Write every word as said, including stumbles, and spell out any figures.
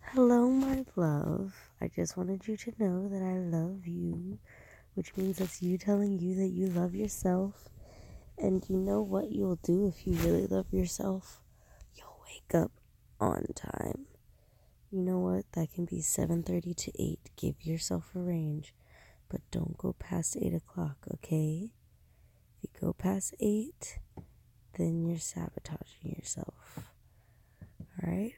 Hello, my love. I just wanted you to know that I love you, which means that's you telling you that you love yourself. And you know what you'll do if you really love yourself? You'll wake up on time. You know what? That can be seven thirty to eight. Give yourself a range, but don't go past eight o'clock, okay? If you go past eight, then you're sabotaging yourself. Alright?